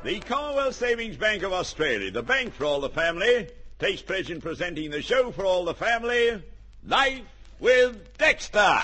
The Commonwealth Savings Bank of Australia, the bank for all the family, takes pleasure in presenting the show for all the family, Life with Dexter.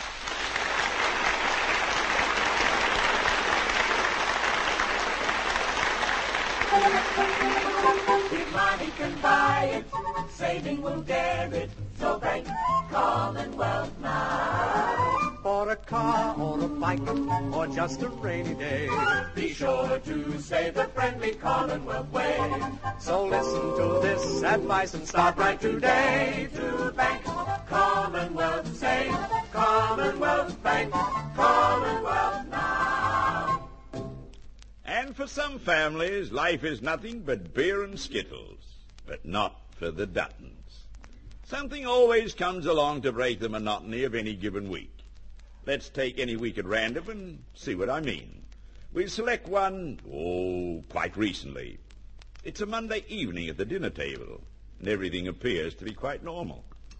If money can buy it, saving will get it. So bank Commonwealth now. For a car or a bike or just a rainy day, Be sure to save the friendly Commonwealth way. so listen to this advice and start right today. To bank Commonwealth, save Commonwealth Bank, Commonwealth now. And for some families, life is nothing but beer and skittles, but not for the Duttons. Something always comes along to break the monotony of any given week. Let's take any week at random and see what I mean. We'll select one, quite recently. It's a Monday evening at the dinner table, and everything appears to be quite normal.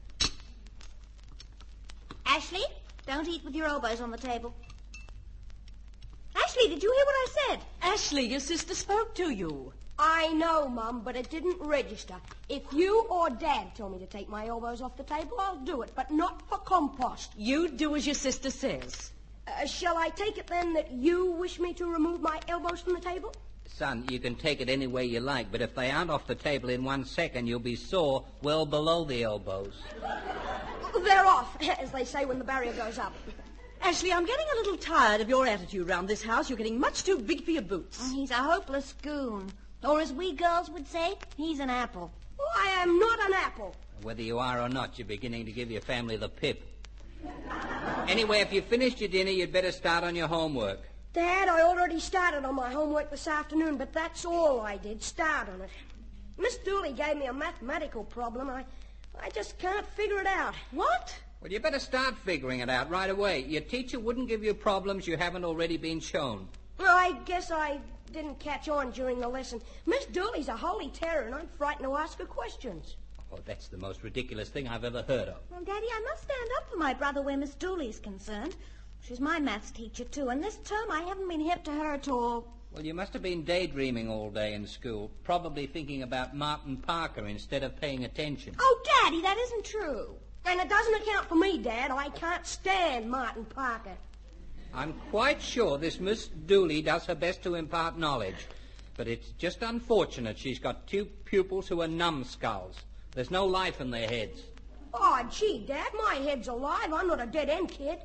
Ashley, don't eat with your elbows on the table. Ashley, did you hear what I said? Ashley, your sister spoke to you. I know, Mum, but it didn't register. If you or Dad tell me to take my elbows off the table, I'll do it, but not for compost. You do as your sister says. Shall I take it then that you wish me to remove my elbows from the table? Son, you can take it any way you like, but if they aren't off the table in 1 second, you'll be sore well below the elbows. They're off, as they say when the barrier goes up. Ashley, I'm getting a little tired of your attitude round this house. You're getting much too big for your boots. He's a hopeless goon. Or as we girls would say, he's an apple. Oh, I am not an apple. Whether you are or not, you're beginning to give your family the pip. Anyway, if you've finished your dinner, you'd better start on your homework. Dad, I already started on my homework this afternoon, but that's all I did, start on it. Miss Dooley gave me a mathematical problem. I just can't figure it out. What? Well, you better start figuring it out right away. Your teacher wouldn't give you problems you haven't already been shown. Well, I guess I didn't catch on during the lesson. Miss Dooley's a holy terror, and I'm frightened to ask her questions. Oh, that's the most ridiculous thing I've ever heard of. Well, Daddy, I must stand up for my brother where Miss Dooley's concerned. She's my maths teacher, too, and this term I haven't been hip to her at all. Well, you must have been daydreaming all day in school, probably thinking about Martin Parker instead of paying attention. Oh, Daddy, that isn't true. And it doesn't account for me, Dad. I can't stand Martin Parker. I'm quite sure this Miss Dooley does her best to impart knowledge, but it's just unfortunate she's got two pupils who are numbskulls. There's no life in their heads. Oh, gee, Dad, my head's alive. I'm not a dead-end kid.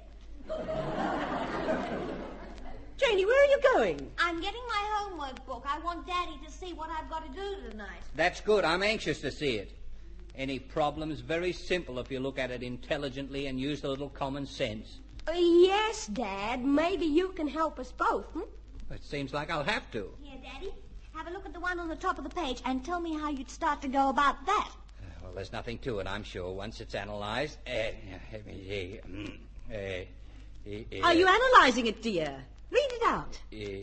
Janie, where are you going? I'm getting my homework book. I want Daddy to see what I've got to do tonight. That's good. I'm anxious to see it. Any problem's very simple if you look at it intelligently and use a little common sense. Yes, Dad. Maybe you can help us both, It seems like I'll have to. Here, Daddy, have a look at the one on the top of the page and tell me how you'd start to go about that. Well, there's nothing to it, I'm sure, once it's analyzed. Let me see. Are you analysing it, dear? Read it out.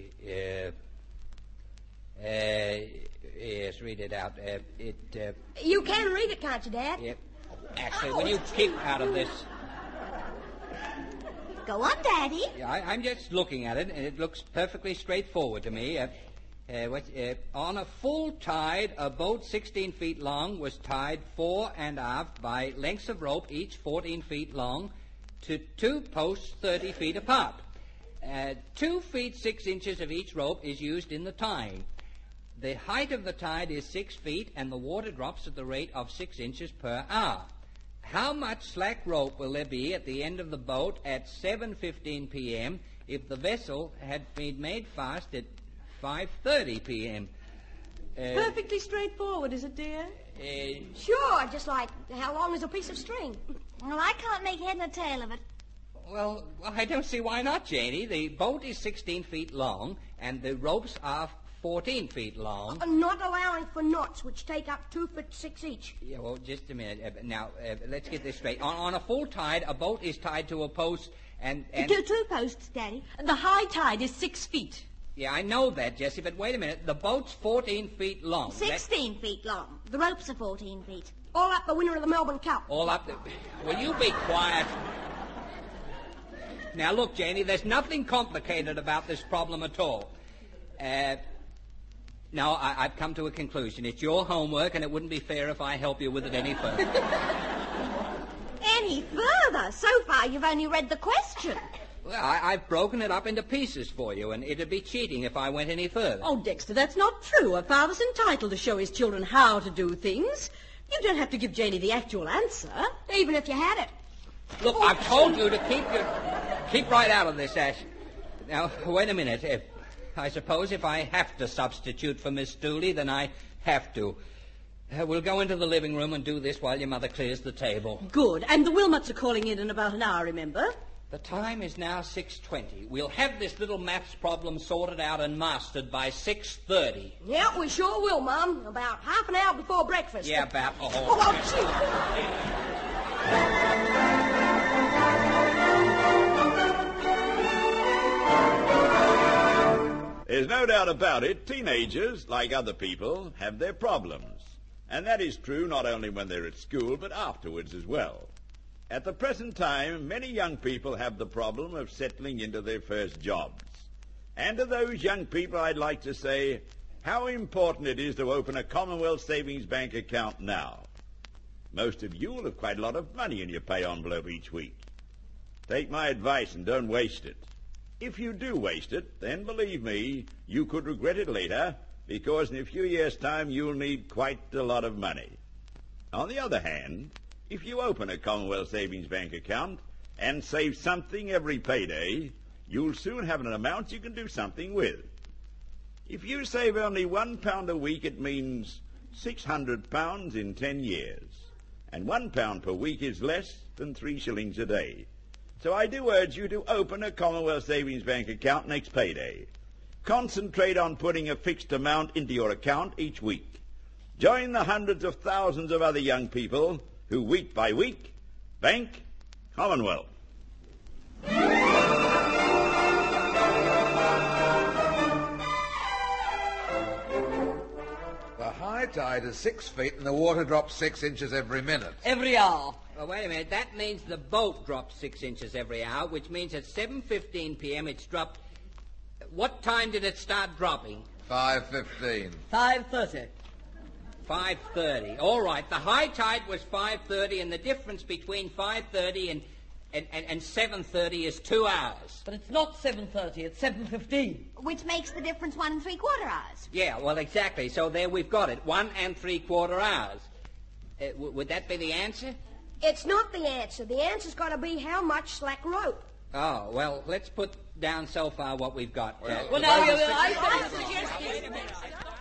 Yes, read it out. You can read it, can't you, Dad? Yep. Actually, will you keep out of this? Go on, Daddy. I'm just looking at it, and it looks perfectly straightforward to me. On a full tide, a boat 16 feet long was tied fore and aft by lengths of rope, each 14 feet long, to two posts 30 feet apart. 2 feet 6 inches of each rope is used in the tying. The height of the tide is 6 feet, and the water drops at the rate of 6 inches per hour. How much slack rope will there be at the end of the boat at 7:15 p.m. if the vessel had been made fast at 5:30 p.m.? Perfectly straightforward, is it, dear? Sure, just like how long is a piece of string? Well, I can't make head nor tail of it. Well, I don't see why not, Janie. The boat is 16 feet long, and the ropes are 14 feet long. Not allowing for knots, which take up 2 feet 6 each. Yeah, well, just a minute. Now, let's get this straight. On a full tide, a boat is tied to a post and... Two posts, Daddy. The high tide is 6 feet. Yeah, I know that, Jessie, but wait a minute. The boat's 14 feet long. 16 feet long. The ropes are 14 feet. All up the winner of the Melbourne Cup. All up the... Will you be quiet? Now, look, Janie, there's nothing complicated about this problem at all. No, I've come to a conclusion. It's your homework, and it wouldn't be fair if I help you with it any further. Any further? So far, you've only read the question. Well, I've broken it up into pieces for you, and it'd be cheating if I went any further. Oh, Dexter, that's not true. A father's entitled to show his children how to do things. You don't have to give Janie the actual answer. Even if you had it. Look, I've told you to keep right out of this, Ash. Now, wait a minute. I suppose if I have to substitute for Miss Dooley, then I have to. We'll go into the living room and do this while your mother clears the table. Good. And the Wilmots are calling in about an hour, remember? The time is now 6:20. We'll have this little maths problem sorted out and mastered by 6:30. Yeah, we sure will, Mum. About half an hour before breakfast. Yeah, about... Oh, There's no doubt about it, teenagers, like other people, have their problems. And that is true not only when they're at school, but afterwards as well. At the present time, many young people have the problem of settling into their first jobs. And to those young people, I'd like to say how important it is to open a Commonwealth Savings Bank account now. Most of you will have quite a lot of money in your pay envelope each week. Take my advice and don't waste it. If you do waste it, then believe me, you could regret it later, because in a few years' time you'll need quite a lot of money. On the other hand, if you open a Commonwealth Savings Bank account and save something every payday, you'll soon have an amount you can do something with. If you save only £1 a week, it means £600 in 10 years. And £1 per week is less than 3 shillings a day. So I do urge you to open a Commonwealth Savings Bank account next payday. Concentrate on putting a fixed amount into your account each week. Join the hundreds of thousands of other young people who week by week bank Commonwealth. The high tide is 6 feet and the water drops 6 inches every minute. Every hour. Well, wait a minute. That means the boat drops 6 inches every hour, which means at 7:15 p.m. it's dropped... What time did it start dropping? 5:15. 5:30. 5:30. All right. The high tide was 5:30, and the difference between 5:30 and 7:30 is 2 hours. But it's not 7:30, it's 7:15. Which makes the difference 1 3/4 hours. Yeah, well, exactly. So there we've got it. 1 3/4 hours. Would that be the answer? It's not the answer. The answer's got to be how much slack rope. Oh, well, let's put down so far what we've got. Well, now, I suggest... Wait a minute. Now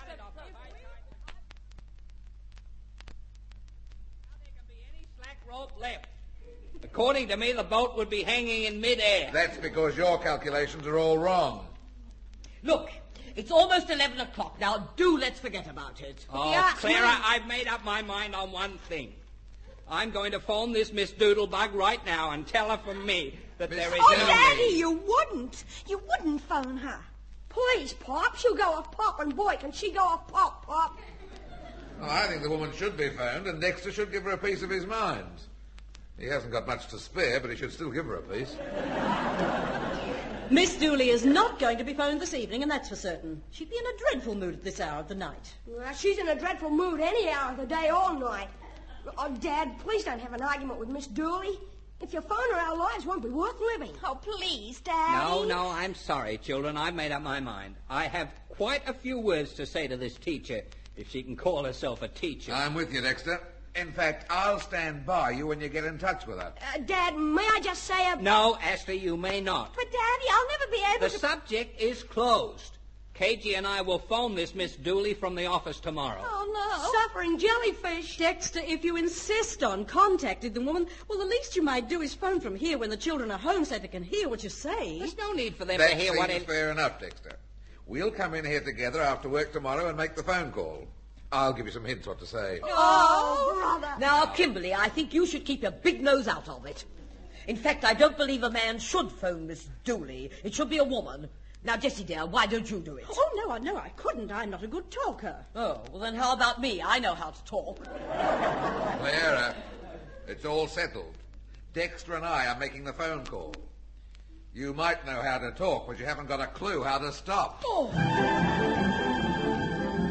there can be any slack rope left. According to me, the boat would be hanging in midair. That's because your calculations are all wrong. Look, it's almost 11 o'clock. Now, let's forget about it. Oh, Yeah, Clara, I've made up my mind on one thing. I'm going to phone this Miss Doodlebug right now and tell her from me that there is Oh, no... Daddy, you wouldn't. You wouldn't phone her. Please, Pop. She'll go off Pop, and boy, can she go off Pop, Pop. Well, I think the woman should be phoned and Dexter should give her a piece of his mind. He hasn't got much to spare, but he should still give her a piece. Miss Dooley is not going to be phoned this evening, and that's for certain. She'd be in a dreadful mood at this hour of the night. Well, she's in a dreadful mood any hour of the day or night. Oh, Dad, please don't have an argument with Miss Dooley. If you phone her, our lives won't be worth living. Oh, please, Daddy. No, I'm sorry, children. I've made up my mind. I have quite a few words to say to this teacher, if she can call herself a teacher. I'm with you, Dexter. In fact, I'll stand by you when you get in touch with her. Dad, may I just say a... No, Ashley, you may not. But, Daddy, I'll never be able The to... subject is closed. KG and I will phone this Miss Dooley from the office tomorrow. Oh, no. Suffering jellyfish. Dexter, if you insist on contacting the woman, well, the least you might do is phone from here when the children are home so they can hear what you say. There's no need for them That to hear what seems fair enough, Dexter. We'll come in here together after work tomorrow and make the phone call. I'll give you some hints what to say. Oh, brother. Now, Kimberly, I think you should keep your big nose out of it. In fact, I don't believe a man should phone Miss Dooley. It should be a woman. Now, Jessie, dear, why don't you do it? Oh, no, I couldn't. I'm not a good talker. Oh, well, then how about me? I know how to talk. Clara, it's all settled. Dexter and I are making the phone call. You might know how to talk, but you haven't got a clue how to stop. Oh.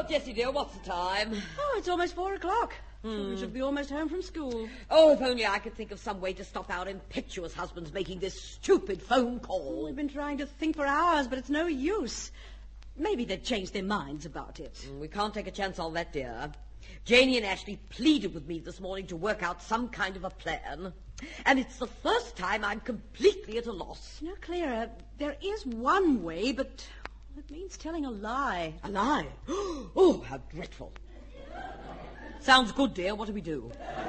Oh, Jessie, dear, what's the time? Oh, it's almost 4 o'clock. Children should be almost home from school. Oh, if only I could think of some way to stop our impetuous husbands making this stupid phone call. We've been trying to think for hours, but it's no use. Maybe they'd change their minds about it. We can't take a chance on that, dear. Janie and Ashley pleaded with me this morning to work out some kind of a plan. And it's the first time I'm completely at a loss. You know, Clara, there is one way, but it means telling a lie. A lie? Oh, how dreadful. Sounds good, dear. What do we do?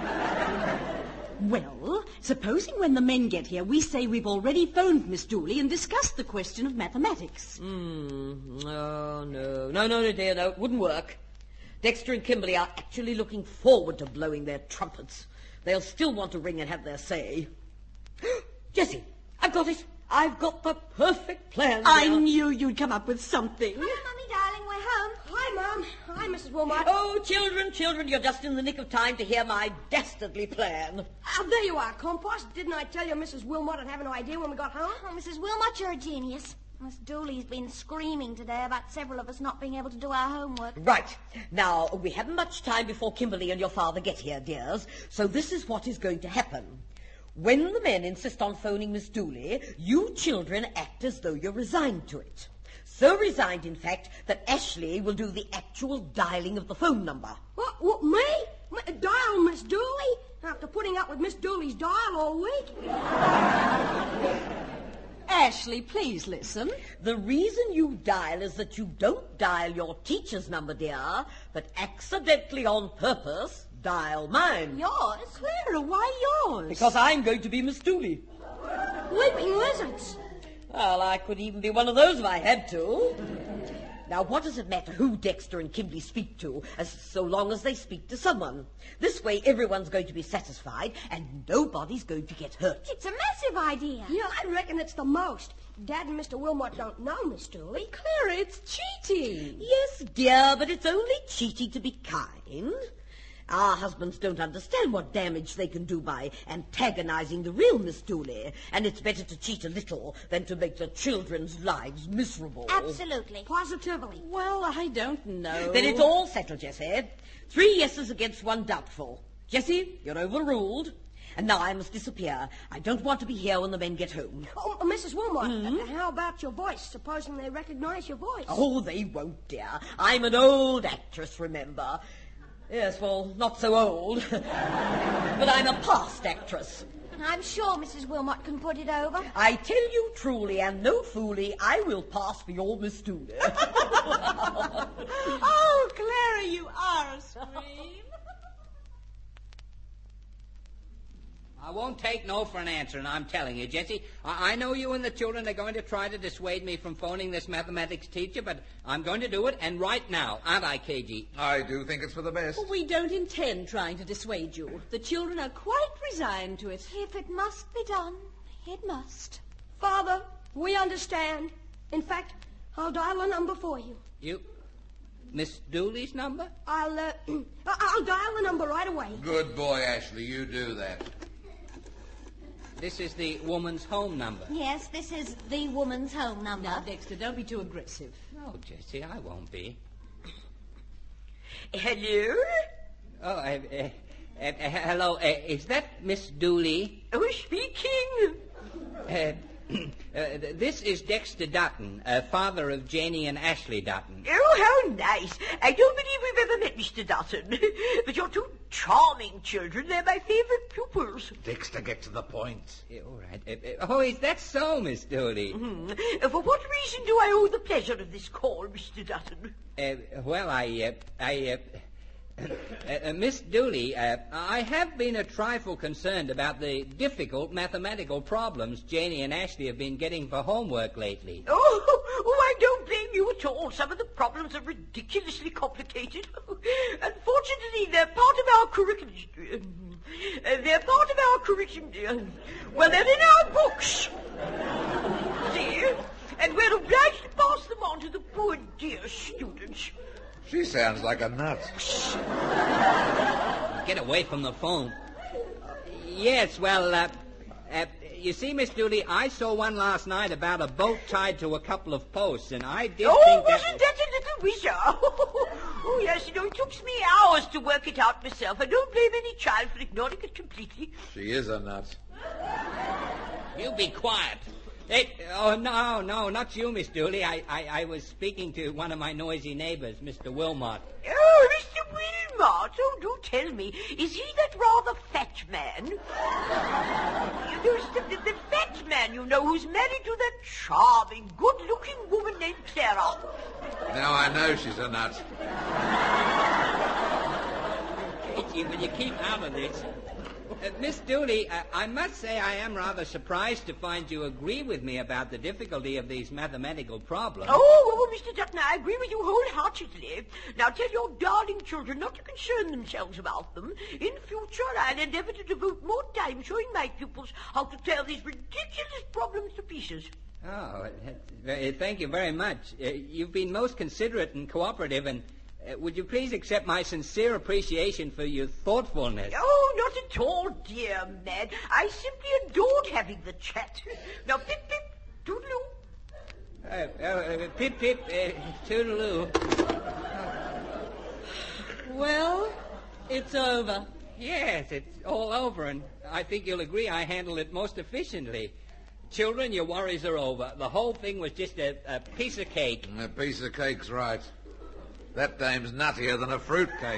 Well, supposing when the men get here, we say we've already phoned Miss Dooley and discussed the question of mathematics. Oh, no. No, dear, no. It wouldn't work. Dexter and Kimberly are actually looking forward to blowing their trumpets. They'll still want to ring and have their say. Jessie, I've got it. I've got the perfect plan. I knew you'd come up with something. Hi, Mummy, darling, we're home. Hi, Mum. Hi, Mrs. Wilmot. Oh, children, you're just in the nick of time to hear my dastardly plan. Oh, there you are, Compost. Didn't I tell you Mrs. Wilmot would have no idea when we got home? Oh, Mrs. Wilmot, you're a genius. Miss Dooley's been screaming today about several of us not being able to do our homework. Right. Now, we haven't much time before Kimberly and your father get here, dears, so this is what is going to happen. When the men insist on phoning Miss Dooley, you children act as though you're resigned to it. So resigned, in fact, that Ashley will do the actual dialing of the phone number. What, me? Dial Miss Dooley? After putting up with Miss Dooley's dial all week? Ashley, please listen. The reason you dial is that you don't dial your teacher's number, dear, but accidentally on purpose dial mine. Yours? Clara, why yours? Because I'm going to be Miss Dooley. Leaping lizards. Well, I could even be one of those if I had to. Now, what does it matter who Dexter and Kimberly speak to, so long as they speak to someone? This way, everyone's going to be satisfied, and nobody's going to get hurt. It's a massive idea. Yeah, I reckon it's the most. Dad and Mr. Wilmot don't know Miss Dooley. Clara, it's cheating. Yes, dear, but it's only cheating to be kind. Our husbands don't understand what damage they can do by antagonizing the real Miss Dooley, and it's better to cheat a little than to make the children's lives miserable. Absolutely. Positively. Well, I don't know. Then it's all settled, Jessie. 3 yeses against 1 doubtful. Jessie, you're overruled. And now I must disappear. I don't want to be here when the men get home. Oh, Mrs. Wilmot, how about your voice, supposing they recognize your voice? Oh, they won't, dear. I'm an old actress, remember. Yes, well, not so old. But I'm a past actress. I'm sure Mrs. Wilmot can put it over. I tell you truly, and no fooly, I will pass for your Miss Dooley. Oh, Clara, you are a scream. I won't take no for an answer, and I'm telling you, Jessie, I know you and the children are going to try to dissuade me from phoning this mathematics teacher, but I'm going to do it, and right now, aren't I, KG? I do think it's for the best. We don't intend trying to dissuade you. The children are quite resigned to it. If it must be done, it must. Father, we understand. In fact, I'll dial a number for you. You? Miss Dooley's number? I'll dial the number right away. Good boy, Ashley. You do that. This is the woman's home number. Yes, this is the woman's home number. Now, Dexter, don't be too aggressive. No, Jessie, I won't be. Hello? Oh, hello. Is that Miss Dooley? Oh, speaking. This is Dexter Dutton, father of Janie and Ashley Dutton. Oh, how nice. I don't believe we've ever met Mr. Dutton. But you're two charming children. They're my favorite pupils. Dexter, get to the point. All right. Is that so, Miss Dooley? For what reason do I owe the pleasure of this call, Mr. Dutton? Miss Dooley, I have been a trifle concerned about the difficult mathematical problems Janie and Ashley have been getting for homework lately. Oh, I don't blame you at all. Some of the problems are ridiculously complicated. Unfortunately, they're part of our curriculum. Well, they're in our books. See? And we're obliged to pass them on to the poor dear students. She sounds like a nut. Get away from the phone. Yes, well, You see, Miss Dooley, I saw one last night about a boat tied to a couple of posts, and I did think that... wasn't that a little whizzer? Oh, yes, it took me hours to work it out myself. I don't blame any child for ignoring it completely. She is a nut. You be quiet. No, not you, Miss Dooley. I was speaking to one of my noisy neighbors, Mr. Wilmot. Oh, Mr. Wilmot? Oh, do tell me, is he that rather fat man? The fat man, who's married to that charming, good-looking woman named Clara. Now I know she's a nut. Will you keep out of this? Miss Dooley, I must say I am rather surprised to find you agree with me about the difficulty of these mathematical problems. Oh, Mr. Dutton, I agree with you wholeheartedly. Now tell your darling children not to concern themselves about them. In future, I'll endeavour to devote more time showing my pupils how to tear these ridiculous problems to pieces. Oh, thank you very much. You've been most considerate and cooperative, and would you please accept my sincere appreciation for your thoughtfulness? Oh, not at all, dear man. I simply adored having the chat. Now, pip, pip, toodaloo. Pip, pip, toodaloo. Well, it's over. Yes, it's all over, and I think you'll agree I handled it most efficiently. Children, your worries are over. The whole thing was just a piece of cake. A piece of cake's right. That dame's nuttier than a fruitcake.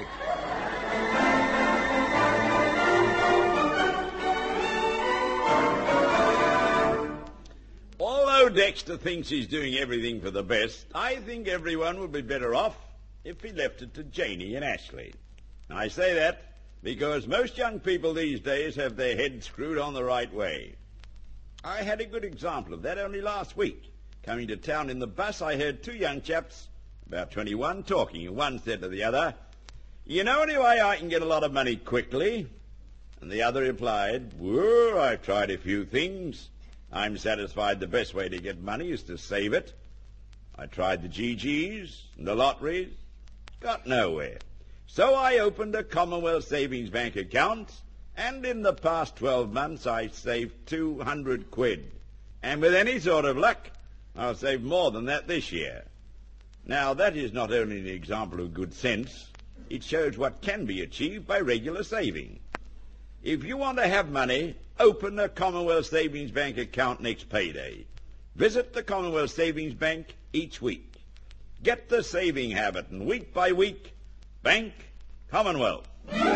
Although Dexter thinks he's doing everything for the best, I think everyone would be better off if he left it to Janie and Ashley. I say that because most young people these days have their heads screwed on the right way. I had a good example of that only last week. Coming to town in the bus, I heard two young chaps, about 21, talking, and one said to the other, "You know any way I can get a lot of money quickly?" And the other replied, "Well, I've tried a few things. I'm satisfied the best way to get money is to save it. I tried the GGs and the lotteries, got nowhere. So I opened a Commonwealth Savings Bank account, and in the past 12 months I saved 200 quid. And with any sort of luck, I'll save more than that this year." Now, that is not only an example of good sense, it shows what can be achieved by regular saving. If you want to have money, open a Commonwealth Savings Bank account next payday. Visit the Commonwealth Savings Bank each week. Get the saving habit, and week by week, Bank Commonwealth.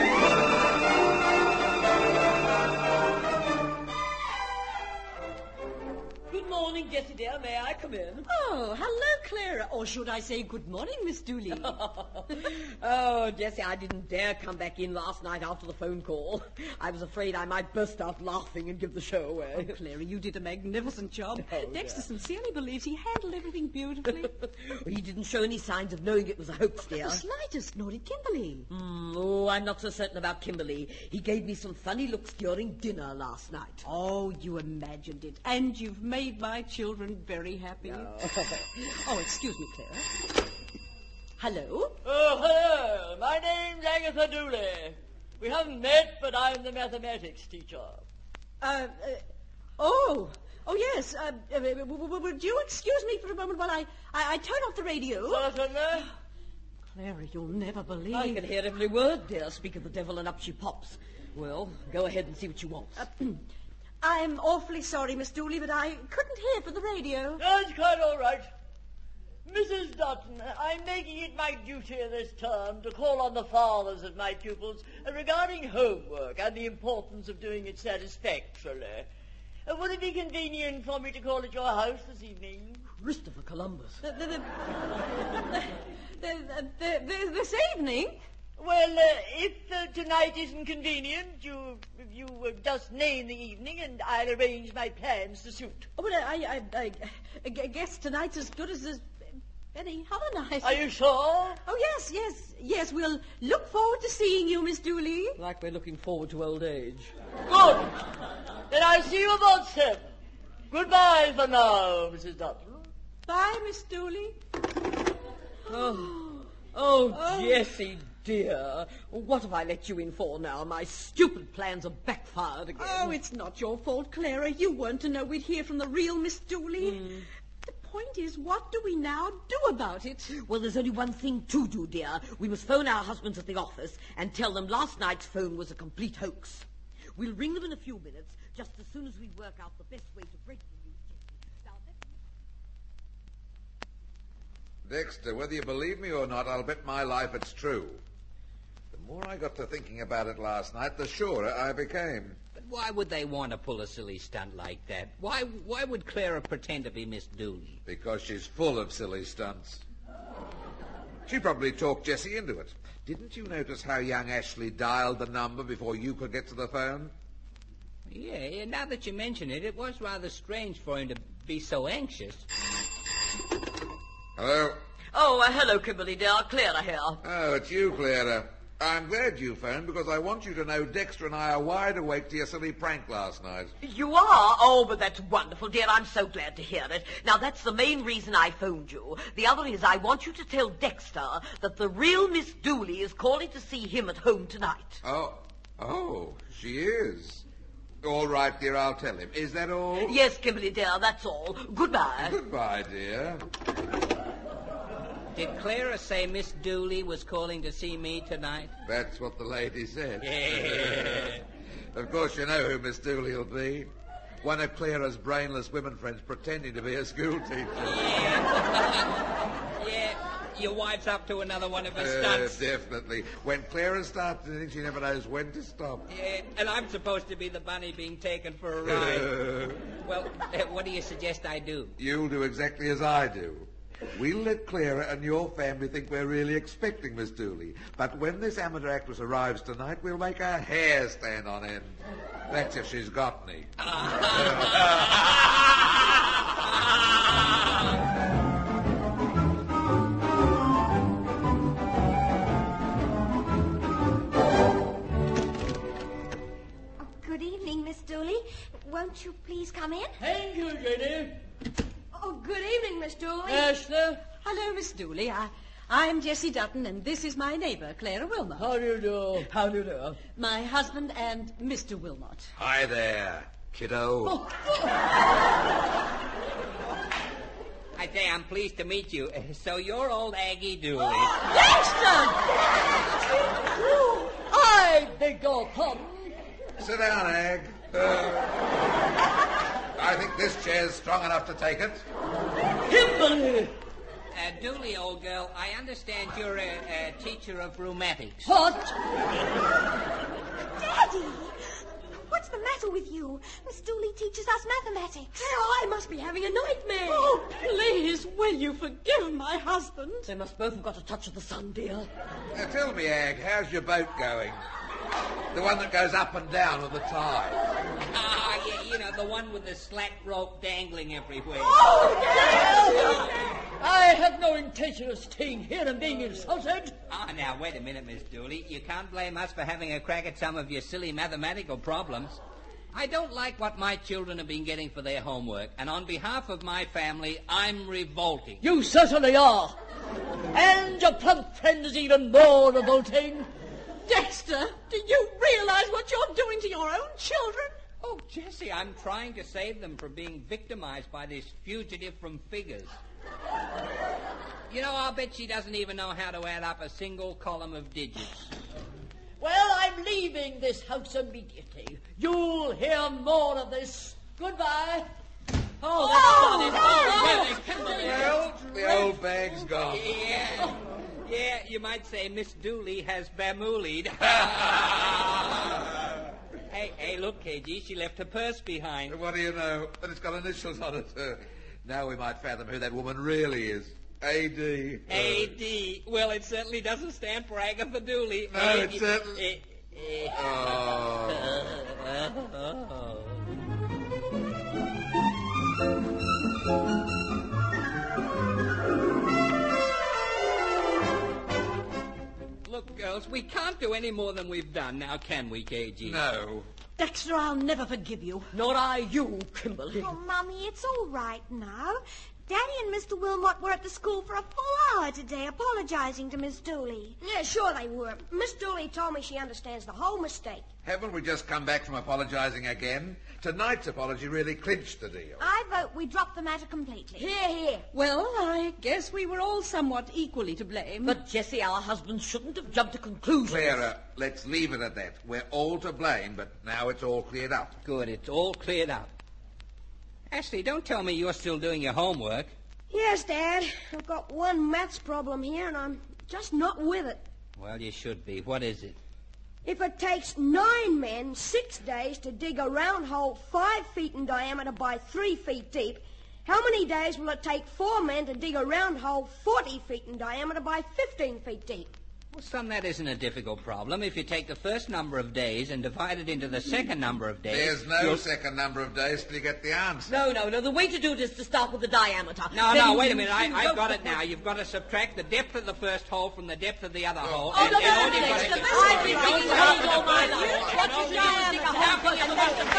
Good morning, Jessie dear. May I come in? Oh, hello, Clara. Or should I say good morning, Miss Dooley? Oh, Jessie, I didn't dare come back in last night after the phone call. I was afraid I might burst out laughing and give the show away. Oh, Clara, you did a magnificent job. Oh, Dexter sincerely believes he handled everything beautifully. He didn't show any signs of knowing it was a hoax, dear. The slightest, nor did Kimberly. Oh, I'm not so certain about Kimberly. He gave me some funny looks during dinner last night. Oh, you imagined it. And you've made my children very happy. Oh, excuse me, Clara. Hello? Oh, hello. My name's Agatha Dooley. We haven't met, but I'm the mathematics teacher. Oh, yes. Would you excuse me for a moment while I turn off the radio? Certainly. Clara, you'll never believe... I can hear every word, dear. Speak of the devil and up she pops. Well, go ahead and see what you want. I'm awfully sorry, Miss Dooley, but I couldn't hear for the radio. That's quite all right. Mrs. Dutton, I'm making it my duty this term to call on the fathers of my pupils regarding homework and the importance of doing it satisfactorily. Would it be convenient for me to call at your house this evening? Christopher Columbus. This evening? Well, if tonight isn't convenient, you just name the evening and I'll arrange my plans to suit. Oh, but I guess tonight's as good as any other night. Are you sure? Oh, yes. We'll look forward to seeing you, Miss Dooley. Like we're looking forward to old age. Good. Then I'll see you about 7. Goodbye for now, Mrs. Dutton. Bye, Miss Dooley. Oh, Jessie dear. What have I let you in for now? My stupid plans have backfired again. Oh, it's not your fault, Clara. You weren't to know we'd hear from the real Miss Dooley. The point is, what do we now do about it? Well, there's only one thing to do, dear. We must phone our husbands at the office and tell them last night's phone was a complete hoax. We'll ring them in a few minutes, just as soon as we work out the best way to break the news. Now, Dexter, whether you believe me or not, I'll bet my life it's true. The more I got to thinking about it last night, the surer I became. But why would they want to pull a silly stunt like that? Why would Clara pretend to be Miss Dooley? Because she's full of silly stunts. She probably talked Jessie into it. Didn't you notice how young Ashley dialed the number before you could get to the phone? Yeah, now that you mention it, it was rather strange for him to be so anxious. Hello? Oh, hello, Kimberly, dear. Clara here. Oh, it's you, Clara. I'm glad you phoned because I want you to know Dexter and I are wide awake to your silly prank last night. You are? Oh, but that's wonderful, dear. I'm so glad to hear it. Now, that's the main reason I phoned you. The other is I want you to tell Dexter that the real Miss Dooley is calling to see him at home tonight. Oh, she is. All right, dear, I'll tell him. Is that all? Yes, Kimberly, dear, that's all. Goodbye. Goodbye, dear. Did Clara say Miss Dooley was calling to see me tonight? That's what the lady said. Yeah. Of course, you know who Miss Dooley will be. One of Clara's brainless women friends pretending to be a school teacher. Yeah, your wife's up to another one of her stunts. Definitely. When Clara starts, I think she never knows when to stop. Yeah, and I'm supposed to be the bunny being taken for a ride. Well, what do you suggest I do? You'll do exactly as I do. We'll let Clara and your family think we're really expecting Miss Dooley. But when this amateur actress arrives tonight, we'll make her hair stand on end. That's if she's got any. Good evening, Miss Dooley. Won't you please come in? Thank you, Jenny. Oh, good evening, Miss Dooley. Esther. Hello, Miss Dooley. I'm Jessie Dutton, and this is my neighbour, Clara Wilmot. How do you do? How do you do? My husband and Mr. Wilmot. Hi there, kiddo. I say, I'm pleased to meet you. So you're old Aggie Dooley. Dexter! I beg your pardon. Sit down, Ag. I think this chair's strong enough to take it. Kimberly! Dooley, old girl, I understand you're a teacher of rheumatics. What? Daddy! What's the matter with you? Miss Dooley teaches us mathematics. Oh, I must be having a nightmare. Oh, please, will you forgive my husband? They must both have got a touch of the sun, dear. Now, tell me, Ag, how's your boat going? The one that goes up and down with the tide. Yeah, you know, the one with the slack rope dangling everywhere. I have no intention of staying here and being insulted. Now, wait a minute, Miss Dooley. You can't blame us for having a crack at some of your silly mathematical problems. I don't like what my children have been getting for their homework, and on behalf of my family, I'm revolting. You certainly are. And your plump friend is even more revolting. Dexter, do you realize what you're doing to your own children? Oh, Jessie, I'm trying to save them from being victimized by this fugitive from figures. You know, I'll bet she doesn't even know how to add up a single column of digits. Well, I'm leaving this house immediately. You'll hear more of this. Goodbye. Oh, that's done it. Well, the old bag's gone. Yeah, you might say Miss Dooley has bamoolied. Hey, look, KG, she left her purse behind. What do you know? And it's got initials on it. Now we might fathom who that woman really is. A.D. A.D. Well, it certainly doesn't stand for Agatha Dooley. No, it certainly... Look, girls, we can't do any more than we've done now, can we, KG? No. Dexter, I'll never forgive you. Nor I you, Kimberly. Oh, Mummy, it's all right now. Daddy and Mr. Wilmot were at the school for a full hour today, apologizing to Miss Dooley. Yeah, sure they were. Miss Dooley told me she understands the whole mistake. Haven't we just come back from apologising again? Tonight's apology really clinched the deal. I vote we drop the matter completely. Here, here. Well, I guess we were all somewhat equally to blame. But, Jessie, our husbands shouldn't have jumped to conclusions. Clara, let's leave it at that. We're all to blame, but now it's all cleared up. Good, it's all cleared up. Ashley, don't tell me you're still doing your homework. Yes, Dad. I've got one maths problem here, and I'm just not with it. Well, you should be. What is it? If it takes 9 men 6 days to dig a round hole 5 feet in diameter by 3 feet deep, how many days will it take 4 men to dig a round hole 40 feet in diameter by 15 feet deep? Well, son, that isn't a difficult problem. If you take the first number of days and divide it into the second number of days... There's no second number of days till you get the answer. No. The way to do it is to start with the diameter. No, wait a minute. I've got it now. You've got to subtract the depth of the first hole from the depth of the other hole. Oh, no, I've been digging holes all my life. What you do is dig a hole for the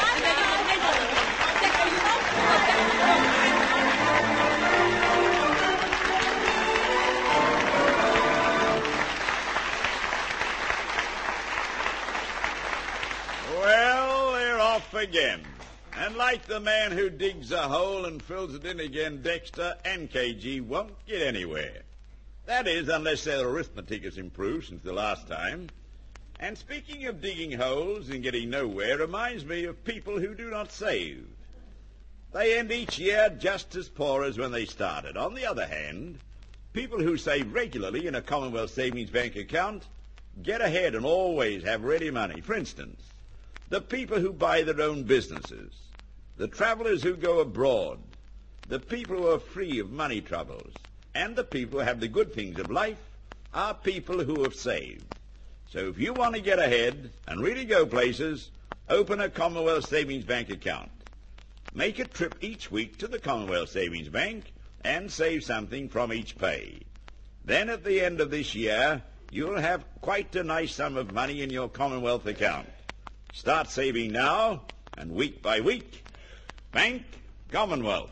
Well, they're off again. And like the man who digs a hole and fills it in again, Dexter and KG won't get anywhere. That is, unless their arithmetic has improved since the last time. And speaking of digging holes and getting nowhere reminds me of people who do not save. They end each year just as poor as when they started. On the other hand, people who save regularly in a Commonwealth Savings Bank account get ahead and always have ready money. For instance, the people who buy their own businesses, the travellers who go abroad, the people who are free of money troubles, and the people who have the good things of life are people who have saved. So if you want to get ahead and really go places, open a Commonwealth Savings Bank account. Make a trip each week to the Commonwealth Savings Bank and save something from each pay. Then at the end of this year, you'll have quite a nice sum of money in your Commonwealth account. Start saving now, and week by week, Bank Commonwealth.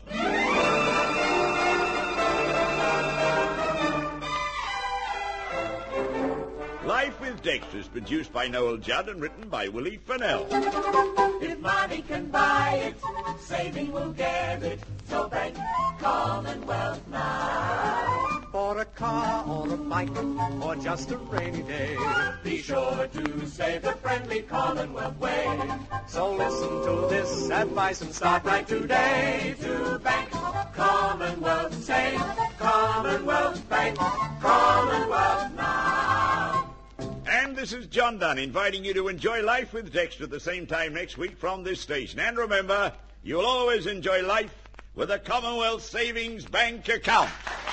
Life with Dexter is produced by Noel Judd and written by Willie Fennell. If money can buy it, saving will get it. So Bank Commonwealth now. For a car or a bike or just a rainy day, Be sure to save the friendly Commonwealth way. so listen to this advice and start right today. To Bank Commonwealth, save Commonwealth Bank Commonwealth now. And this is John Dunn inviting you to enjoy life with Dexter at the same time next week from this station. And remember, you'll always enjoy life with a Commonwealth Savings Bank account.